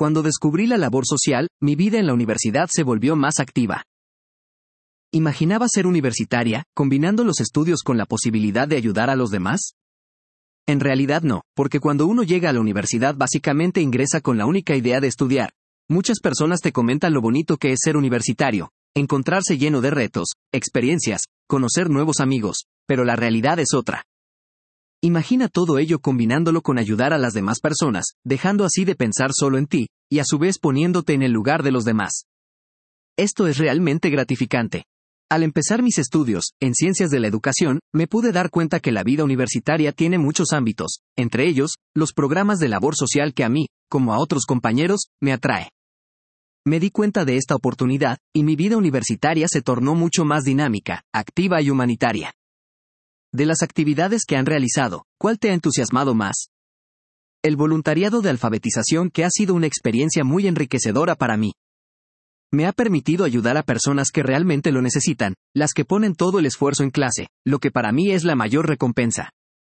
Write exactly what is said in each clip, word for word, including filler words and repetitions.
Cuando descubrí la labor social, mi vida en la universidad se volvió más activa. ¿Imaginaba ser universitaria, combinando los estudios con la posibilidad de ayudar a los demás? En realidad no, porque cuando uno llega a la universidad básicamente ingresa con la única idea de estudiar. Muchas personas te comentan lo bonito que es ser universitario, encontrarse lleno de retos, experiencias, conocer nuevos amigos, pero la realidad es otra. Imagina todo ello combinándolo con ayudar a las demás personas, dejando así de pensar solo en ti, y a su vez poniéndote en el lugar de los demás. Esto es realmente gratificante. Al empezar mis estudios, en ciencias de la educación, me pude dar cuenta que la vida universitaria tiene muchos ámbitos, entre ellos, los programas de labor social que a mí, como a otros compañeros, me atrae. Me di cuenta de esta oportunidad, y mi vida universitaria se tornó mucho más dinámica, activa y humanitaria. De las actividades que han realizado, ¿cuál te ha entusiasmado más? El voluntariado de alfabetización, que ha sido una experiencia muy enriquecedora para mí. Me ha permitido ayudar a personas que realmente lo necesitan, las que ponen todo el esfuerzo en clase, lo que para mí es la mayor recompensa.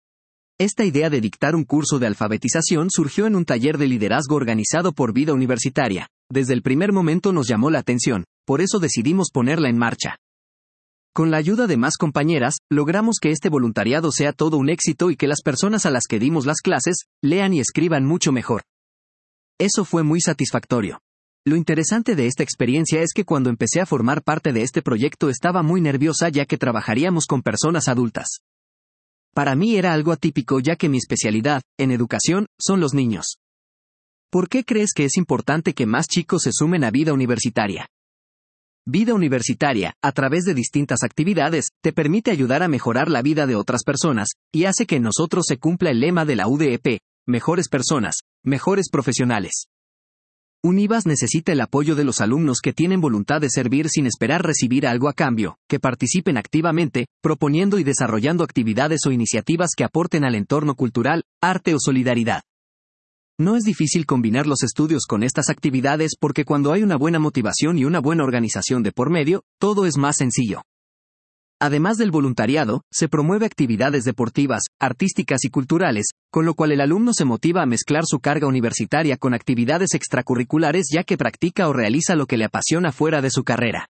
Esta idea de dictar un curso de alfabetización surgió en un taller de liderazgo organizado por Vida Universitaria. Desde el primer momento nos llamó la atención, por eso decidimos ponerla en marcha. Con la ayuda de más compañeras, logramos que este voluntariado sea todo un éxito y que las personas a las que dimos las clases, lean y escriban mucho mejor. Eso fue muy satisfactorio. Lo interesante de esta experiencia es que cuando empecé a formar parte de este proyecto estaba muy nerviosa ya que trabajaríamos con personas adultas. Para mí era algo atípico ya que mi especialidad, en educación, son los niños. ¿Por qué crees que es importante que más chicos se sumen a Vida Universitaria? Vida Universitaria, a través de distintas actividades, te permite ayudar a mejorar la vida de otras personas, y hace que en nosotros se cumpla el lema de la U D E P, mejores personas, mejores profesionales. Univas necesita el apoyo de los alumnos que tienen voluntad de servir sin esperar recibir algo a cambio, que participen activamente, proponiendo y desarrollando actividades o iniciativas que aporten al entorno cultural, arte o solidaridad. No es difícil combinar los estudios con estas actividades porque cuando hay una buena motivación y una buena organización de por medio, todo es más sencillo. Además del voluntariado, se promueve actividades deportivas, artísticas y culturales, con lo cual el alumno se motiva a mezclar su carga universitaria con actividades extracurriculares ya que practica o realiza lo que le apasiona fuera de su carrera.